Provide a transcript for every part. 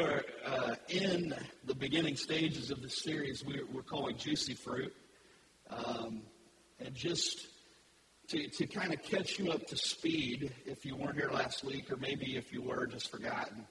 are in the beginning stages of the series we're calling Juicy Fruit. And just to kind of catch you up to speed, if you weren't here last week, or maybe if you were, just forgotten,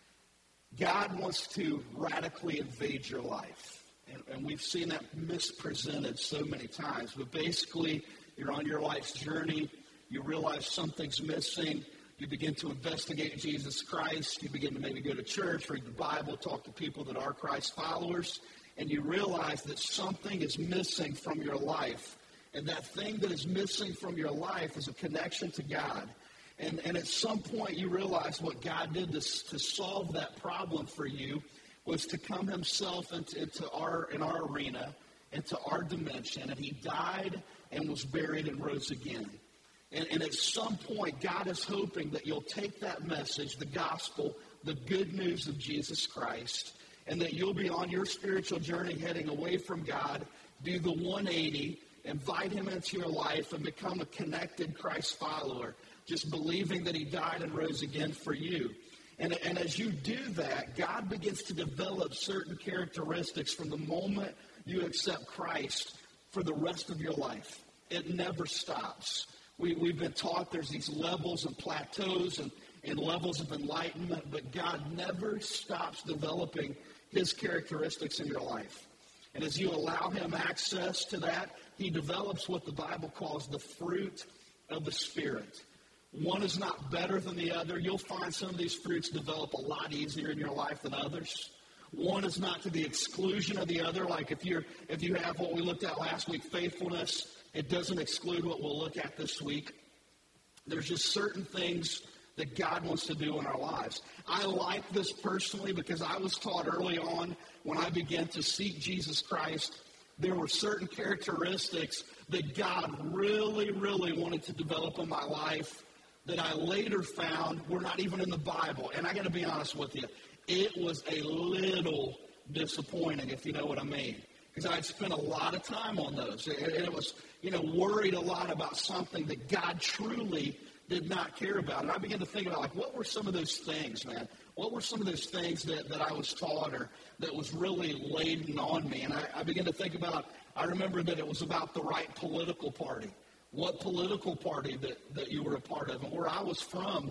God wants to radically invade your life. And we've seen that mispresented so many times. But basically, you're on your life's journey. You realize something's missing. You begin to investigate Jesus Christ. You begin to maybe go to church, read the Bible, talk to people that are Christ followers. And you realize that something is missing from your life. And that thing that is missing from your life is a connection to God. And at some point you realize what God did to solve that problem for you was to come himself into our arena, into our dimension. And he died and was buried and rose again. And at some point, God is hoping that you'll take that message, the gospel, the good news of Jesus Christ, and that you'll be on your spiritual journey heading away from God, do the 180, invite him into your life, and become a connected Christ follower, just believing that he died and rose again for you. And as you do that, God begins to develop certain characteristics from the moment you accept Christ for the rest of your life. It never stops. We've been taught there's these levels and plateaus and levels of enlightenment, but God never stops developing his characteristics in your life. And as you allow him access to that, he develops what the Bible calls the fruit of the Spirit. One is not better than the other. You'll find some of these fruits develop a lot easier in your life than others. One is not to the exclusion of the other. Like if you have what we looked at last week, faithfulness, it doesn't exclude what we'll look at this week. There's just certain things that God wants to do in our lives. I like this personally because I was taught early on when I began to seek Jesus Christ, there were certain characteristics that God really, really wanted to develop in my life that I later found were not even in the Bible. And I got to be honest with you, it was a little disappointing, if you know what I mean. Because I'd spent a lot of time on those. And it was, worried a lot about something that God truly did not care about. And I began to think about, what were some of those things, man? What were some of those things that I was taught or that was really laden on me? And I began to think about, I remember that it was about the right political party. What political party that you were a part of. And where I was from,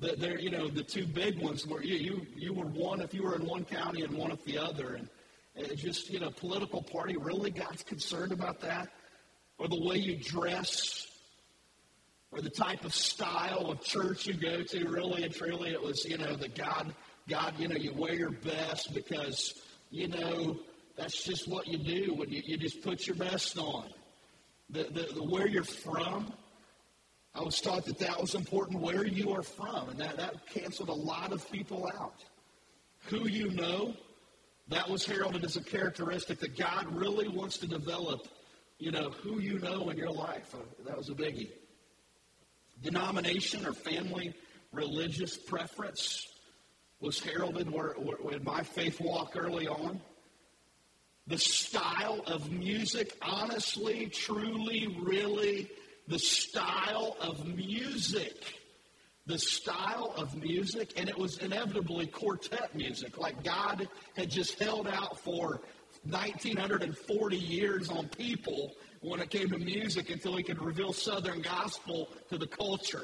the two big ones were you were one if you were in one county and one if the other. And it just, political party, really God's concerned about that? Or the way you dress, or the type of style of church you go to, really and truly, it was, that God, you wear your best because, that's just what you do when you just put your best on. The where you're from, I was taught that was important, where you are from, and that canceled a lot of people out. Who you know, that was heralded as a characteristic that God really wants to develop, who you know in your life. That was a biggie. Denomination or family religious preference was heralded in my faith walk early on. The style of music, honestly, truly, really, the style of music. The style of music, and it was inevitably quartet music. Like God had just held out for 1,940 years on people when it came to music until he could reveal Southern gospel to the culture,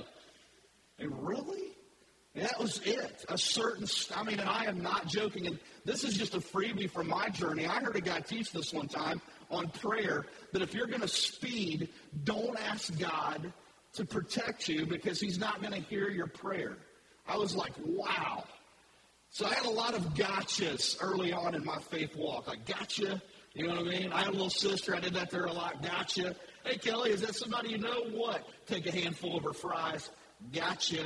And really? That was it. And I am not joking, and this is just a freebie from my journey. I heard a guy teach this one time on prayer, that if you're going to speed, don't ask God to protect you because he's not going to hear your prayer. I was like, wow. So I had a lot of gotchas early on in my faith walk. Like, gotcha, you know what I mean? I had a little sister, I did that to her a lot, gotcha. Hey, Kelly, is that somebody you know? What? Take a handful of her fries, gotcha,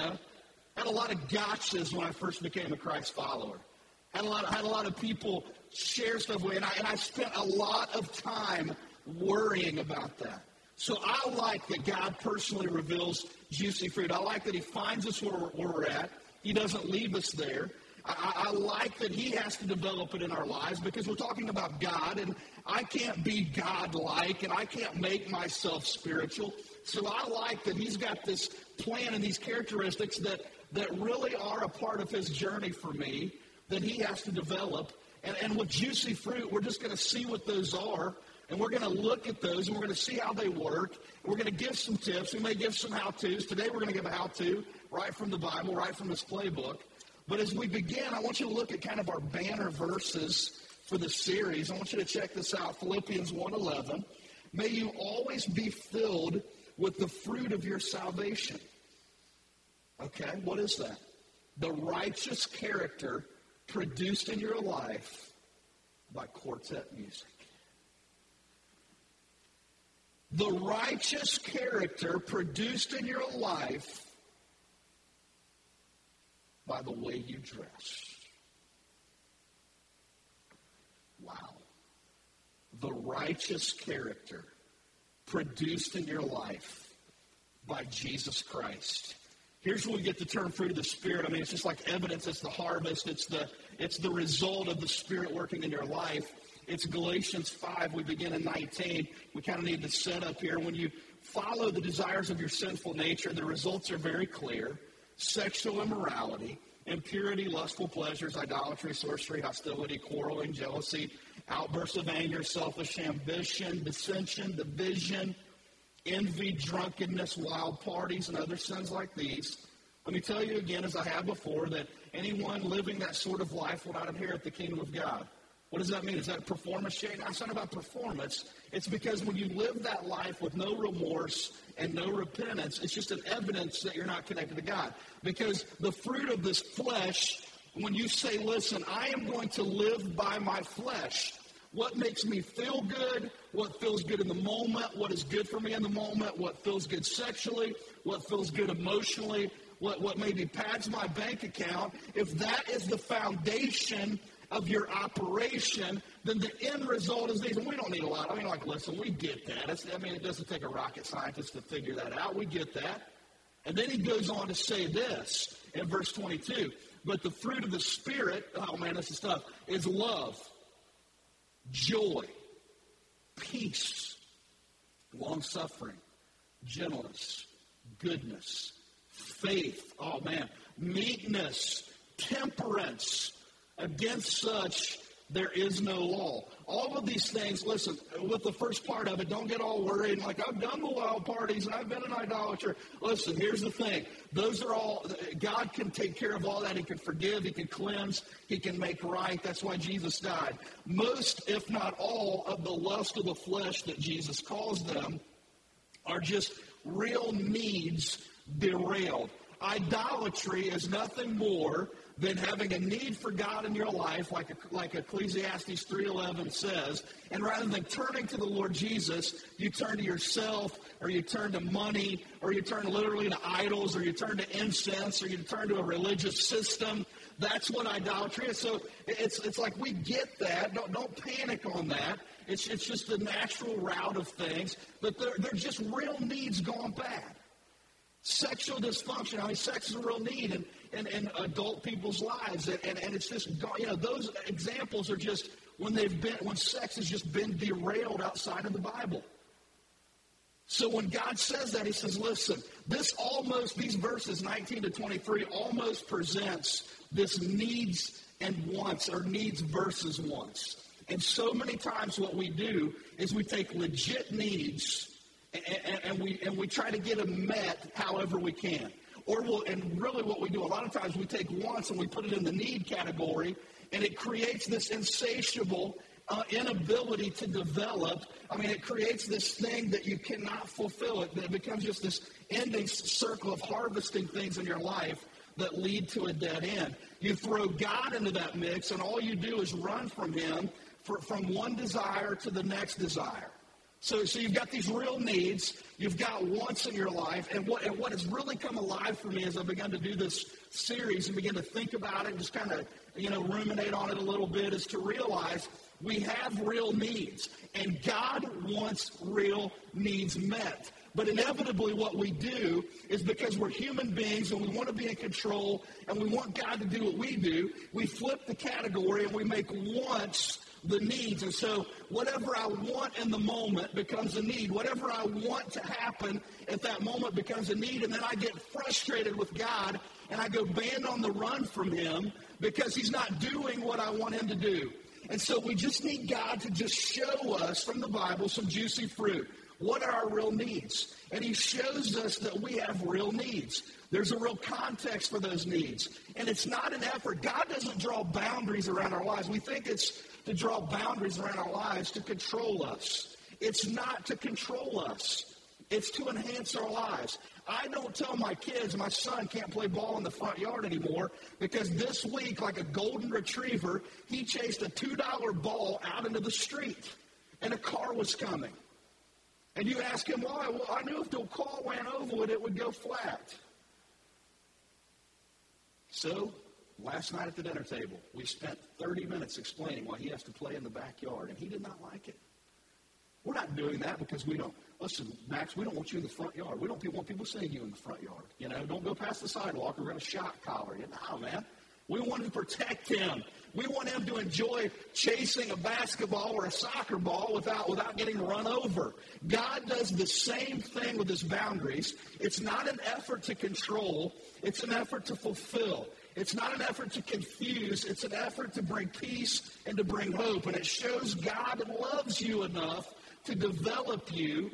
I had a lot of gotchas when I first became a Christ follower. I had a lot of people share stuff with me, and I spent a lot of time worrying about that. So I like that God personally reveals juicy fruit. I like that he finds us where we're at. He doesn't leave us there. I like that he has to develop it in our lives because we're talking about God, and I can't be God-like, and I can't make myself spiritual. So I like that he's got this plan and these characteristics that that really are a part of his journey for me that he has to develop. And with Juicy Fruit, we're just going to see what those are, and we're going to look at those, and we're going to see how they work. And we're going to give some tips. We may give some how-tos. Today we're going to give a how-to right from the Bible, right from this playbook. But as we begin, I want you to look at kind of our banner verses for the series. I want you to check this out, Philippians 1:11. May you always be filled with the fruit of your salvation. Okay, what is that? The righteous character produced in your life by quartet music. The righteous character produced in your life by the way you dress. Wow. The righteous character produced in your life by Jesus Christ. Here's where we get the term fruit of the Spirit. I mean, it's just like evidence. It's the harvest. It's the result of the Spirit working in your life. It's Galatians 5. We begin in 19. We kind of need the setup here. When you follow the desires of your sinful nature, the results are very clear. Sexual immorality, impurity, lustful pleasures, idolatry, sorcery, hostility, quarreling, jealousy, outbursts of anger, selfish ambition, dissension, division, envy, drunkenness, wild parties, and other sins like these. Let me tell you again, as I have before, that anyone living that sort of life will not inherit the kingdom of God. What does that mean? Is that performance change? It's not about performance. It's because when you live that life with no remorse and no repentance, it's just an evidence that you're not connected to God. Because the fruit of this flesh, when you say, listen, I am going to live by my flesh, what makes me feel good, what feels good in the moment, what is good for me in the moment, what feels good sexually, what feels good emotionally, what maybe pads my bank account, if that is the foundation of your operation, then the end result is these. And we don't need a lot. I mean, like, listen, we get that. It doesn't take a rocket scientist to figure that out. We get that. And then he goes on to say this in verse 22. But the fruit of the Spirit, oh man, this is tough, is love, joy, peace, long-suffering, gentleness, goodness, faith, oh man, meekness, temperance. Against such, there is no law. All of these things, listen, with the first part of it, don't get all worried, like, I've done the wild parties, and I've been an idolater. Listen, here's the thing. Those are all, God can take care of all that. He can forgive, He can cleanse, He can make right. That's why Jesus died. Most, if not all, of the lust of the flesh that Jesus calls them are just real needs derailed. Idolatry is nothing more than having a need for God in your life, like Ecclesiastes 3:11 says, and rather than turning to the Lord Jesus, you turn to yourself, or you turn to money, or you turn literally to idols, or you turn to incense, or you turn to a religious system. That's what idolatry is. So it's like we get that. Don't panic on that. It's just the natural route of things, but they're just real needs gone bad. Sexual dysfunction, I mean, sex is a real need in adult people's lives. And it's just, those examples are just when sex has just been derailed outside of the Bible. So when God says that, He says, listen, these verses 19 to 23 almost presents this needs and wants, or needs versus wants. And so many times what we do is we take legit needs and we try to get them met however we can. And really what we do, a lot of times we take wants and we put it in the need category, and it creates this insatiable inability to develop. I mean, it creates this thing that you cannot fulfill. It becomes just this ending circle of harvesting things in your life that lead to a dead end. You throw God into that mix, and all you do is run from Him from one desire to the next desire. So you've got these real needs, you've got wants in your life, and what has really come alive for me as I've begun to do this series and begin to think about it and just kind of, ruminate on it a little bit, is to realize we have real needs, and God wants real needs met. But inevitably what we do is, because we're human beings and we want to be in control and we want God to do what we do, we flip the category and we make wants the needs. And so whatever I want in the moment becomes a need. Whatever I want to happen at that moment becomes a need. And then I get frustrated with God and I go band on the run from him because he's not doing what I want him to do. And so we just need God to just show us from the Bible some juicy fruit. What are our real needs? And he shows us that we have real needs. There's a real context for those needs. And it's not an effort. God doesn't draw boundaries around our lives. We think it's to draw boundaries around our lives to control us. It's not to control us. It's to enhance our lives. I don't tell my kids my son can't play ball in the front yard anymore because this week, like a golden retriever, he chased a $2 ball out into the street and a car was coming. And you ask him why. Well, I knew if the car ran over it, it would go flat. So, last night at the dinner table, we spent 30 minutes explaining why he has to play in the backyard, and he did not like it. We're not doing that because we don't. Listen, Max, we don't want you in the front yard. We don't want people seeing you in the front yard. You know, don't go past the sidewalk. We're going to shot collar you. No, man. We want to protect him. We want him to enjoy chasing a basketball or a soccer ball without getting run over. God does the same thing with his boundaries. It's not an effort to control. It's an effort to fulfill. It's not an effort to confuse. It's an effort to bring peace and to bring hope. And it shows God loves you enough to develop you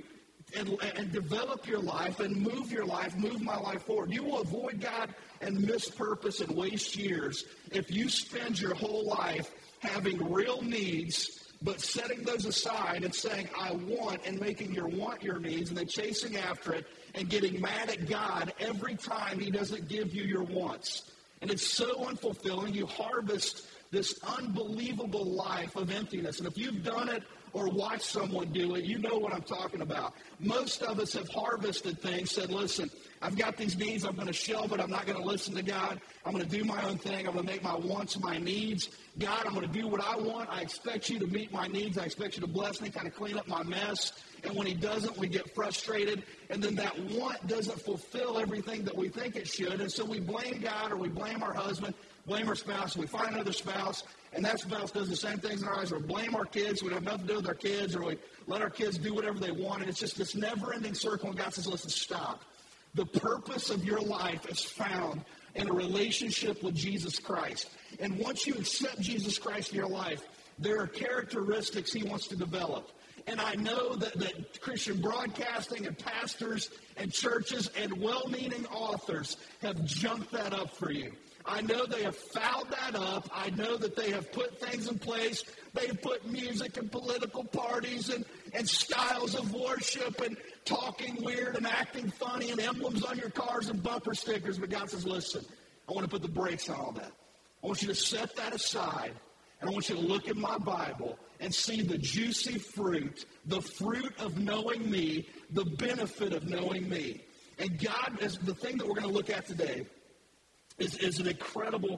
and develop your life and move my life forward. You will avoid God and miss purpose and waste years if you spend your whole life having real needs, but setting those aside and saying, I want, and making your want your needs, and then chasing after it and getting mad at God every time he doesn't give you your wants. And it's so unfulfilling. You harvest this unbelievable life of emptiness. And if you've done it or watched someone do it, you know what I'm talking about. Most of us have harvested things, said, listen, I've got these needs. I'm going to shelve it. I'm not going to listen to God. I'm going to do my own thing. I'm going to make my wants my needs. God, I'm going to do what I want. I expect you to meet my needs. I expect you to bless me, kind of clean up my mess. And when he doesn't, we get frustrated. And then that want doesn't fulfill everything that we think it should. And so we blame God or we blame our husband, blame our spouse. We find another spouse, and that spouse does the same things in our lives. Or blame our kids. We don't have nothing to do with our kids. Or we let our kids do whatever they want. And it's just this never-ending circle. And God says, listen, stop. The purpose of your life is found in a relationship with Jesus Christ. And once you accept Jesus Christ in your life, there are characteristics he wants to develop. And I know that Christian broadcasting and pastors and churches and well-meaning authors have jumped that up for you. I know they have fouled that up. I know that they have put things in place. They've put music and political parties and styles of worship and talking weird and acting funny and emblems on your cars and bumper stickers. But God says, listen, I want to put the brakes on all that. I want you to set that aside. And I want you to look in my Bible and see the juicy fruit, the fruit of knowing me, the benefit of knowing me. And God, is the thing that we're going to look at today, is an incredible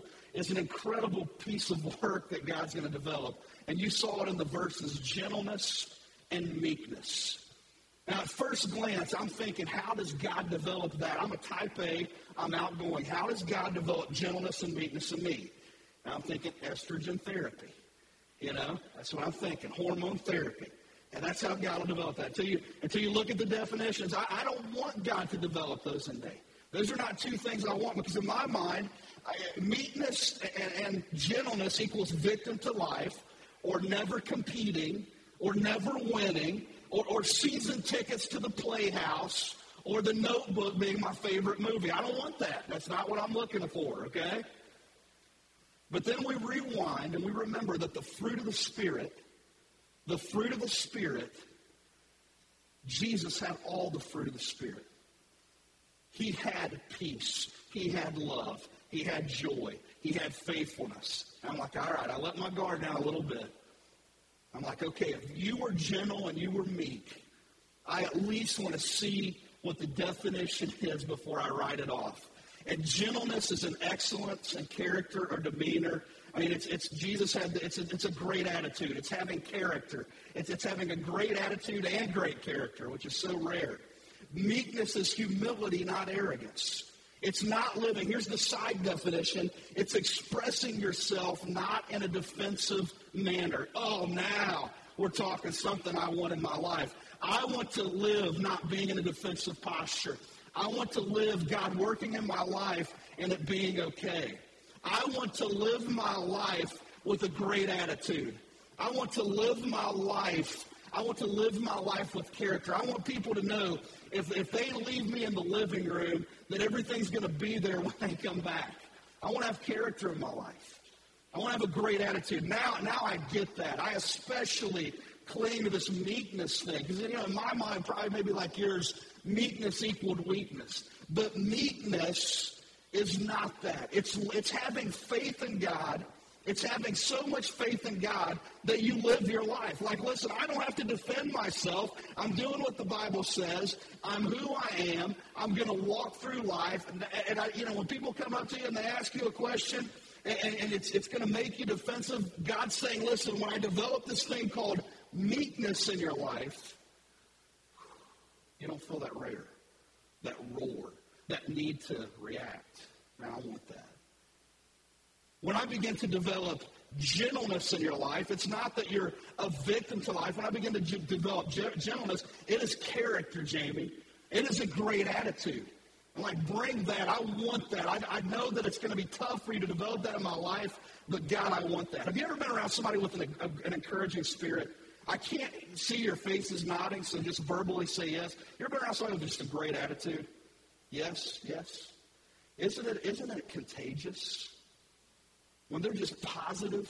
piece of work that God's going to develop. And you saw it in the verses, gentleness and meekness. Now, at first glance, I'm thinking, how does God develop that? I'm a type A. I'm outgoing. How does God develop gentleness and meekness in me? Now, I'm thinking estrogen therapy. You know, that's what I'm thinking, hormone therapy. And that's how God will develop that. Until you look at the definitions, I don't want God to develop those in me. Those are not two things I want, because in my mind, meekness and gentleness equals victim to life, or never competing, or never winning, or season tickets to the Playhouse, or The Notebook being my favorite movie. I don't want that. That's not what I'm looking for, okay? But then we rewind and we remember that the fruit of the Spirit, Jesus had all the fruit of the Spirit. He had peace. He had love. He had joy. He had faithfulness. And I'm like, all right, I let my guard down a little bit. I'm like, okay, if you were gentle and you were meek, I at least want to see what the definition is before I write it off. And gentleness is an excellence in character or demeanor. I mean, it's a great attitude. It's having character. It's having a great attitude and great character, which is so rare. Meekness is humility, not arrogance. It's not living. Here's the side definition. It's expressing yourself not in a defensive manner. Oh, now we're talking something I want in my life. I want to live not being in a defensive posture. I want to live God working in my life and it being okay. I want to live my life with a great attitude. I want to live my life. I want to live my life with character. I want people to know if they leave me in the living room, that everything's going to be there when they come back. I want to have character in my life. I want to have a great attitude. Now I get that. I especially cling to this meekness thing. Because, in my mind, probably maybe like yours, meekness equaled weakness. But meekness is not that. It's having faith in God. It's having so much faith in God that you live your life. Like, listen, I don't have to defend myself. I'm doing what the Bible says. I'm who I am. I'm going to walk through life. And when people come up to you and they ask you a question, and it's going to make you defensive, God's saying, listen, when I develop this thing called meekness in your life, you don't feel that rare, that roar, that need to react. Man, I want that. When I begin to develop gentleness in your life, it's not that you're a victim to life. When I begin to develop gentleness, it is character, Jamie. It is a great attitude. I'm like, bring that. I want that. I know that it's going to be tough for you to develop that in my life, but God, I want that. Have you ever been around somebody with an encouraging spirit? I can't see your faces nodding, so just verbally say yes. You ever been around somebody with just a great attitude? Yes, yes. Isn't it contagious? When they're just positive,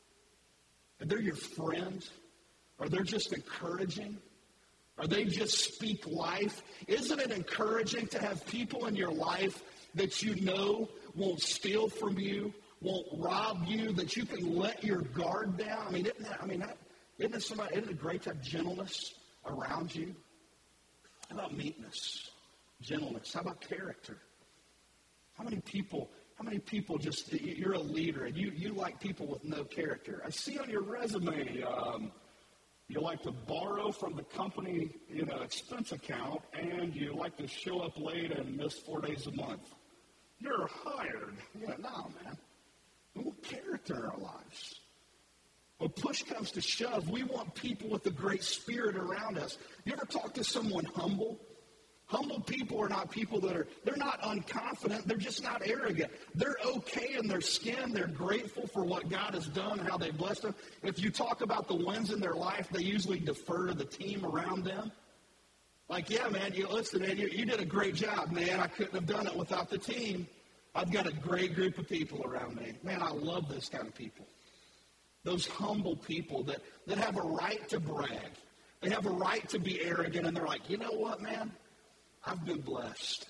and they're your friend, or they're just encouraging, or they just speak life, isn't it encouraging to have people in your life that you know won't steal from you, won't rob you, that you can let your guard down? Isn't it great to have gentleness around you? How about meekness, gentleness? How about character? How many people just, you're a leader and you like people with no character? I see on your resume, you like to borrow from the company, expense account, and you like to show up late and miss 4 days a month. You're hired. No, man. We want character in our lives. When push comes to shove, we want people with a great spirit around us. You ever talk to someone humble? Humble people are not people they're not unconfident. They're just not arrogant. They're okay in their skin. They're grateful for what God has done, how they blessed them. If you talk about the wins in their life, they usually defer to the team around them. Like, yeah, man, you did a great job, man. I couldn't have done it without the team. I've got a great group of people around me. Man, I love those kind of people. Those humble people that have a right to brag. They have a right to be arrogant, and they're like, you know what, man? I've been blessed.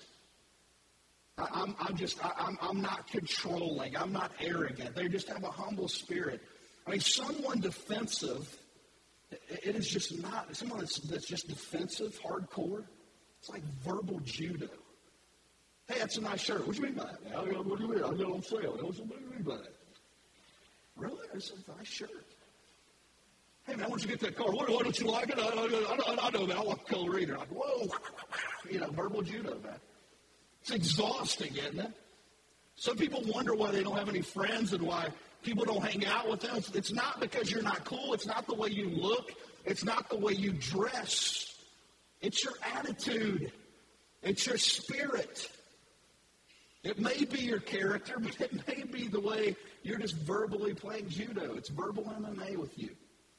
I'm not controlling. I'm not arrogant. They just have a humble spirit. Someone defensive, it is just not, someone that's just defensive, hardcore, it's like verbal judo. Hey, that's a nice shirt. What do you mean by that? What do you mean? I got on sale. What do you mean by that? Really? It's a nice shirt. Hey, man, where'd you get that car? Why don't you like it? I know that. I like color reader. Like, whoa. Verbal judo, man. It's exhausting, isn't it? Some people wonder why they don't have any friends and why people don't hang out with them. It's not because you're not cool. It's not the way you look. It's not the way you dress. It's your attitude. It's your spirit. It may be your character, but it may be the way you're just verbally playing judo. It's verbal MMA with you.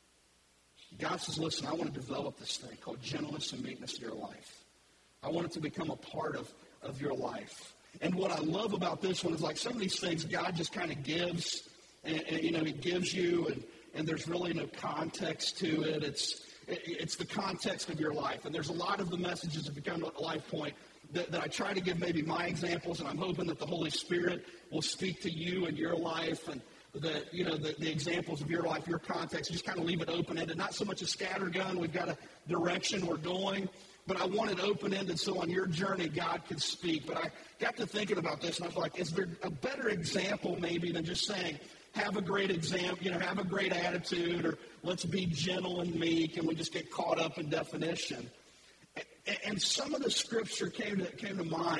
God says, listen, I want to develop this thing called gentleness and meekness in your life. I want it to become a part of your life. And what I love about this one is like some of these things God just kind of gives, and He gives you, and there's really no context to it. It's the context of your life. And there's a lot of the messages that become a life point that I try to give maybe my examples, and I'm hoping that the Holy Spirit will speak to you in your life, and that, the examples of your life, your context, just kind of leave it open-ended. Not so much a scattergun. We've got a direction we're going, but I want it open-ended so on your journey God can speak. But I got to thinking about this, and I was like, is there a better example maybe than just saying, have a great have a great attitude, or let's be gentle and meek, and we just get caught up in definition. And some of the scripture came to mind,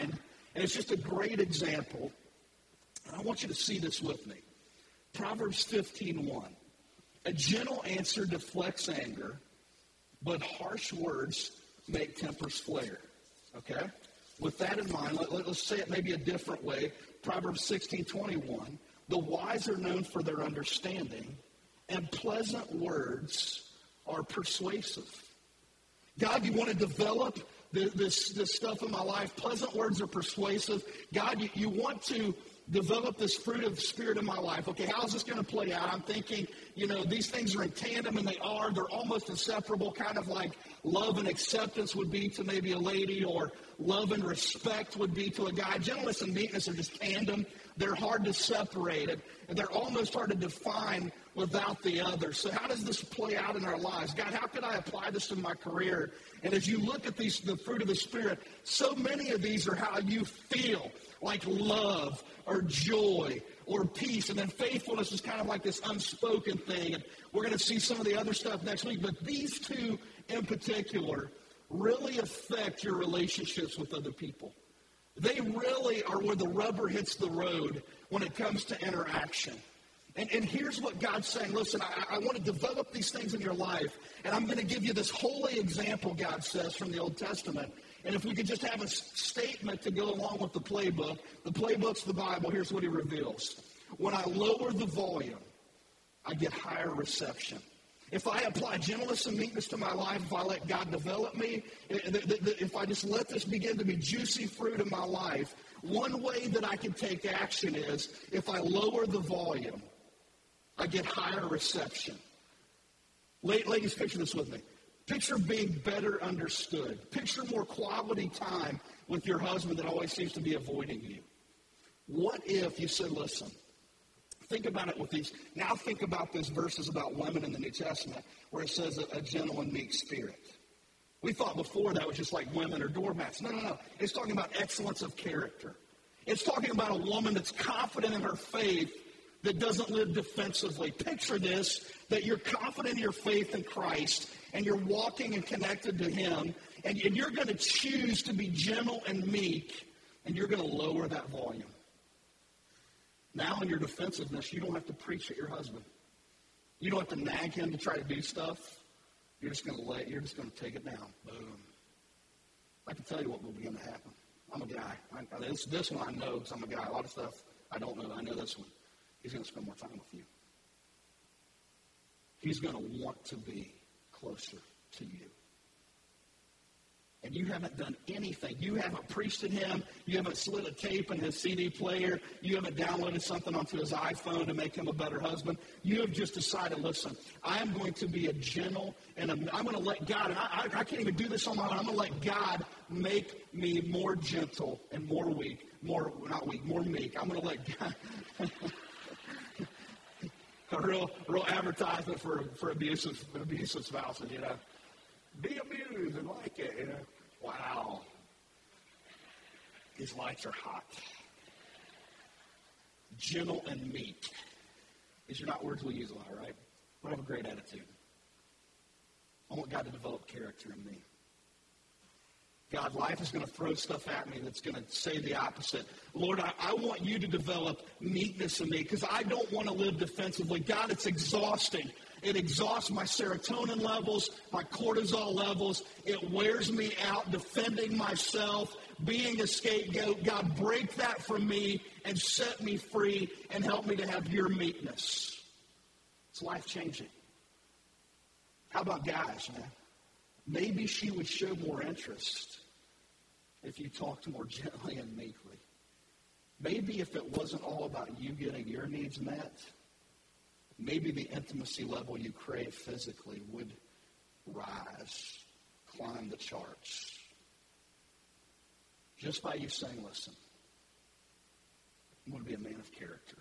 And it's just a great example. And I want you to see this with me. Proverbs 15:1. A gentle answer deflects anger, but harsh words make tempers flare. Okay? With that in mind, let's say it maybe a different way. Proverbs 16:21. The wise are known for their understanding, and pleasant words are persuasive. God, you want to develop this stuff in my life. Pleasant words are persuasive. God, you want to develop this fruit of the Spirit in my life. Okay, how is this going to play out? I'm thinking, these things are in tandem, and they are. They're almost inseparable, kind of like love and acceptance would be to maybe a lady, or love and respect would be to a guy. Gentleness and meekness are just tandem. They're hard to separate, and they're almost hard to define without the other. So how does this play out in our lives? God, how can I apply this to my career? And as you look at the fruit of the Spirit, so many of these are how you feel, like love or joy or peace. And then faithfulness is kind of like this unspoken thing. And we're going to see some of the other stuff next week. But these two in particular really affect your relationships with other people. They really are where the rubber hits the road when it comes to interaction. And here's what God's saying. Listen, I want to develop these things in your life, and I'm going to give you this holy example, God says, from the Old Testament. And if we could just have a statement to go along with the playbook's the Bible. Here's what he reveals. When I lower the volume, I get higher reception. If I apply gentleness and meekness to my life, if I let God develop me, if I just let this begin to be juicy fruit in my life, one way that I can take action is if I lower the volume, I get higher reception. Ladies, picture this with me. Picture being better understood. Picture more quality time with your husband that always seems to be avoiding you. What if you said, listen, think about it with these. Now think about these verses about women in the New Testament where it says a gentle and meek spirit. We thought before that was just like women or doormats. No. It's talking about excellence of character. It's talking about a woman that's confident in her faith that doesn't live defensively. Picture this, that you're confident in your faith in Christ and you're walking and connected to Him, and you're going to choose to be gentle and meek, and you're going to lower that volume. Now in your defensiveness, you don't have to preach at your husband. You don't have to nag him to try to do stuff. You're just going to take it down. Boom. I can tell you what will begin to happen. I'm a guy. This one I know because I'm a guy. A lot of stuff I don't know. I know this one. He's going to spend more time with you. He's going to want to be closer to you. And you haven't done anything. You haven't preached at him. You haven't slid a tape in his CD player. You haven't downloaded something onto his iPhone to make him a better husband. You have just decided, listen, I am going to be a gentle, and I'm going to let God, and I can't even do this on my own. I'm going to let God make me more gentle and more weak, more meek. I'm going to let God... A real advertisement for abusive spouses, Be abused and like it, Wow. These lights are hot. Gentle and meek. These are not words we use a lot, right? But I have a great attitude. I want God to develop character in me. God, life is going to throw stuff at me that's going to say the opposite. Lord, I want you to develop meekness in me because I don't want to live defensively. God, it's exhausting. It exhausts my serotonin levels, my cortisol levels. It wears me out defending myself, being a scapegoat. God, break that from me and set me free and help me to have your meekness. It's life-changing. How about guys, man? Maybe she would show more interest if you talked more gently and meekly. Maybe if it wasn't all about you getting your needs met, maybe the intimacy level you crave physically would rise, climb the charts. Just by you saying, listen, I'm going to be a man of character.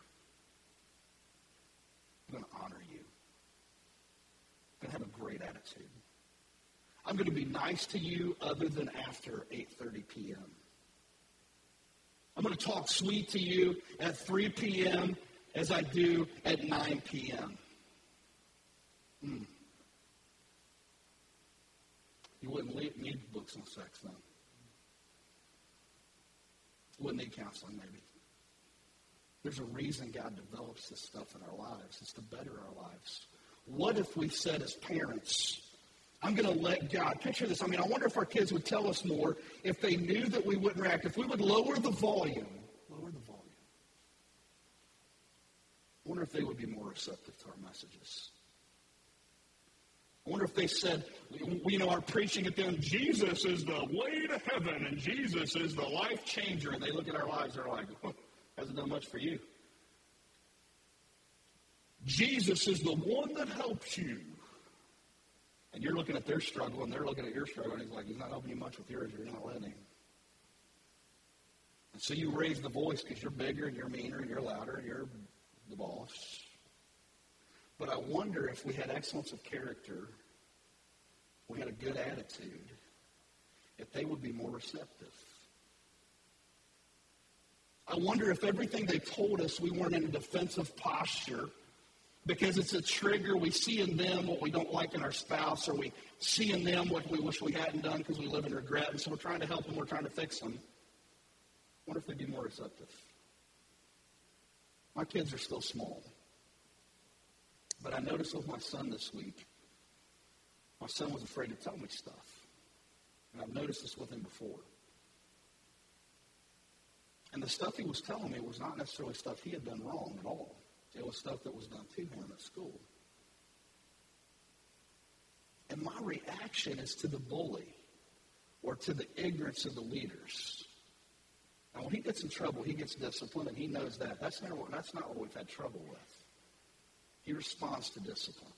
I'm going to honor you. I'm going to have a great attitude. I'm going to be nice to you other than after 8:30 p.m. I'm going to talk sweet to you at 3 p.m. as I do at 9 p.m. You wouldn't need books on sex then. wouldn't need counseling maybe. There's a reason God develops this stuff in our lives. It's to better our lives. What if we said as parents, I'm going to let God, picture this, I wonder if our kids would tell us more if they knew that we wouldn't react, if we would lower the volume. I wonder if they would be more receptive to our messages. I wonder if they said, our preaching at them, Jesus is the way to heaven and Jesus is the life changer. And they look at our lives, they're like, hasn't done much for you. Jesus is the one that helps you. And you're looking at their struggle and they're looking at your struggle and he's like, he's not helping you much with yours. You're not letting him. And so you raise the voice because you're bigger and you're meaner and you're louder and you're the boss. But I wonder if we had excellence of character, we had a good attitude, if they would be more receptive. I wonder if everything they told us, we weren't in a defensive posture because it's a trigger. We see in them what we don't like in our spouse, or we see in them what we wish we hadn't done because we live in regret, and so we're trying to help them, we're trying to fix them. I wonder if they'd be more receptive. My kids are still small. But I noticed with my son this week, my son was afraid to tell me stuff. And I've noticed this with him before. And the stuff he was telling me was not necessarily stuff he had done wrong at all. It was stuff that was done to him at school. And my reaction is to the bully or to the ignorance of the leaders. Now, when he gets in trouble, he gets disciplined, and he knows that. That's not what we've had trouble with. He responds to discipline.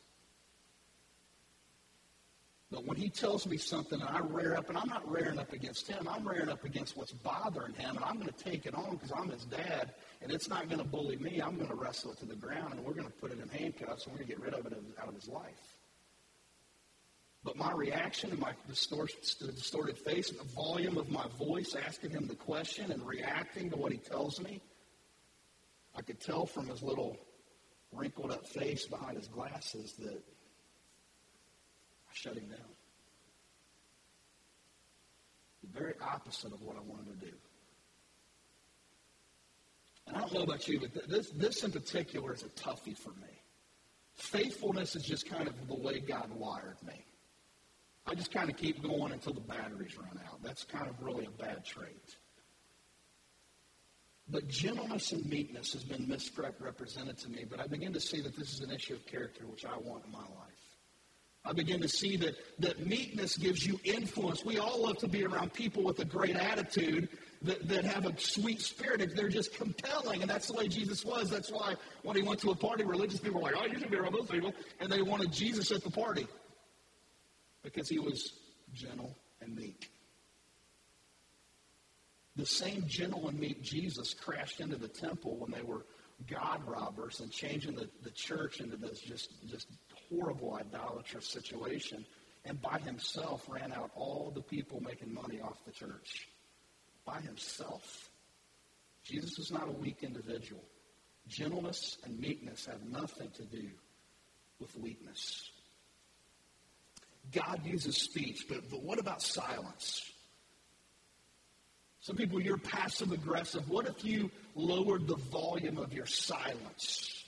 But when he tells me something and I rear up, and I'm not rearing up against him, I'm rearing up against what's bothering him, and I'm going to take it on because I'm his dad, and it's not going to bully me. I'm going to wrestle it to the ground, and we're going to put it in handcuffs, and we're going to get rid of it out of his life. But my reaction and my distorted face and the volume of my voice asking him the question and reacting to what he tells me, I could tell from his little wrinkled up face behind his glasses that I shut him down. The very opposite of what I wanted to do. And I don't know about you, but this in particular is a toughie for me. Faithfulness is just kind of the way God wired me. I just kind of keep going until the batteries run out. That's kind of really a bad trait. But gentleness and meekness has been misrepresented to me, but I begin to see that this is an issue of character, which I want in my life. I begin to see that meekness gives you influence. We all love to be around people with a great attitude that have a sweet spirit. They're just compelling, and that's the way Jesus was. That's why when he went to a party, religious people were like, you should be around those people, and they wanted Jesus at the party because he was gentle and meek. The same gentle and meek Jesus crashed into the temple when they were God robbers and changing the church into this just horrible idolatrous situation, and by himself ran out all the people making money off the church. By himself. Jesus was not a weak individual. Gentleness and meekness have nothing to do with weakness. God uses speech, but what about silence? Some people, you're passive-aggressive. What if you lowered the volume of your silence?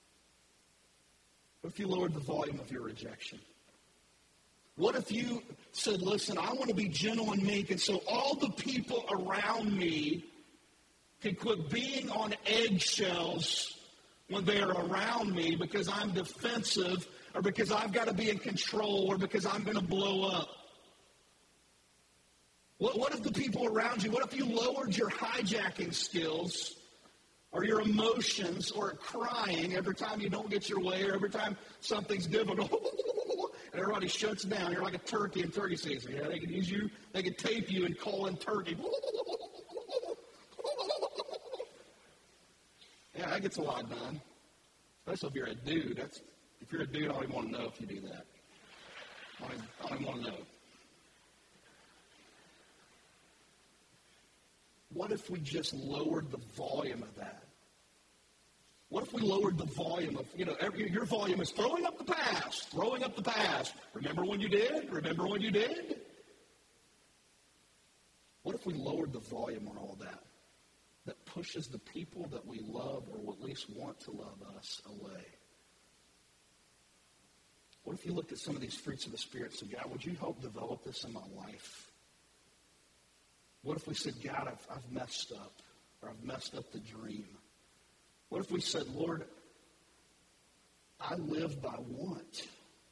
What if you lowered the volume of your rejection? What if you said, listen, I want to be gentle and meek, and so all the people around me can quit being on eggshells when they're around me because I'm defensive or because I've got to be in control or because I'm going to blow up? What if the people around you, what if you lowered your hijacking skills or your emotions or crying every time you don't get your way or every time something's difficult and everybody shuts down? You're like a turkey in turkey season. Yeah, they can use you, they can tape you and call in turkey. Yeah, that gets a lot done. Especially if you're a dude. If you're a dude, I don't even want to know if you do that. I don't even want to know. What if we just lowered the volume of that? What if we lowered the volume of, your volume is throwing up the past. Remember when you did? Remember when you did? What if we lowered the volume on all that? that pushes the people that we love or at least want to love us away? What if you looked at some of these fruits of the Spirit and said, God, would you help develop this in my life? What if we said, God, I've messed up, or I've messed up the dream? What if we said, Lord, I live by want?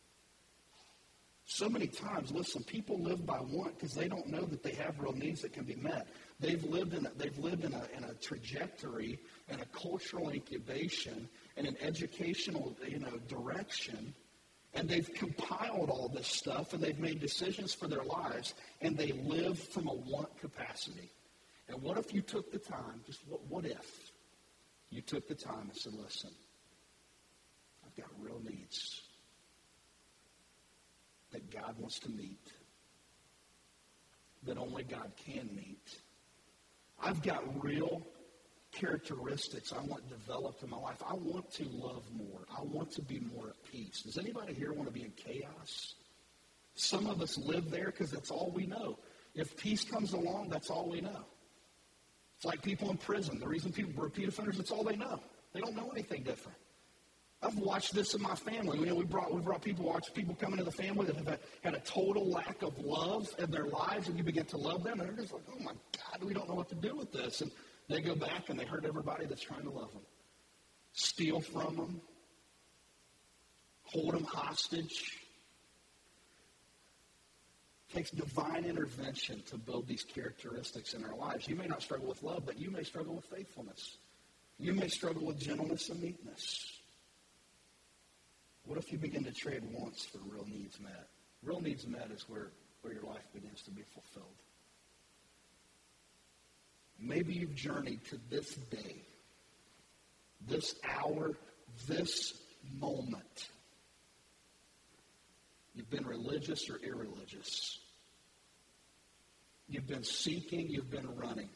So many times, listen, people live by want because they don't know that they have real needs that can be met. They've lived in a trajectory and a cultural incubation and an educational, direction, and they've compiled all this stuff and they've made decisions for their lives, and they live from a want capacity. And what if you took the time? What if you took the time and said, listen, I've got real needs that God wants to meet, that only God can meet. I've got real characteristics I want developed in my life. I want to love more. I want to be more at peace. Does anybody here want to be in chaos? Some of us live there because that's all we know. If peace comes along, that's all we know. It's like people in prison. The reason people are repeat offenders, it's all they know. They don't know anything different. I've watched this in my family. We brought people come into the family that have had a total lack of love in their lives, and you begin to love them, and they're just like, oh my God, we don't know what to do with this. And they go back and they hurt everybody that's trying to love them. Steal from them. Hold them hostage. It takes divine intervention to build these characteristics in our lives. You may not struggle with love, but you may struggle with faithfulness. You may struggle with gentleness and meekness. What if you begin to trade wants for real needs met? Real needs met is where your life begins to be fulfilled. Maybe you've journeyed to this day, this hour, this moment. You've been religious or irreligious. You've been seeking, you've been running.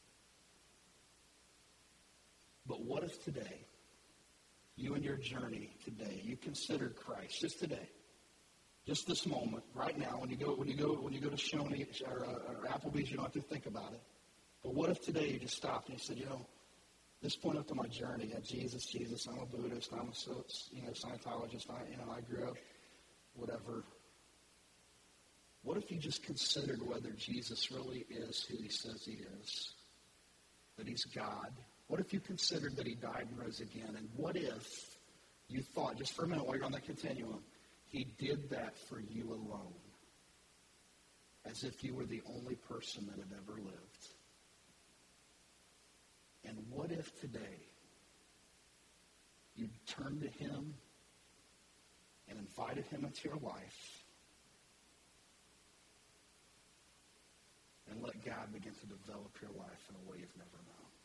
But what if today, you in your journey today, you considered Christ, just today, just this moment, right now, when you go to Shoney or Applebee's, you don't have to think about it. But what if today you just stopped and you said, this point up to my journey, Jesus, I'm a Buddhist, I'm a Scientologist, I grew up, whatever. What if you just considered whether Jesus really is who he says he is? That he's God? What if you considered that he died and rose again? And what if you thought, just for a minute while you're on that continuum, he did that for you alone, as if you were the only person that had ever lived? And what if today you turned to him and invited him into your life and let God begin to develop your life in a way you've never known?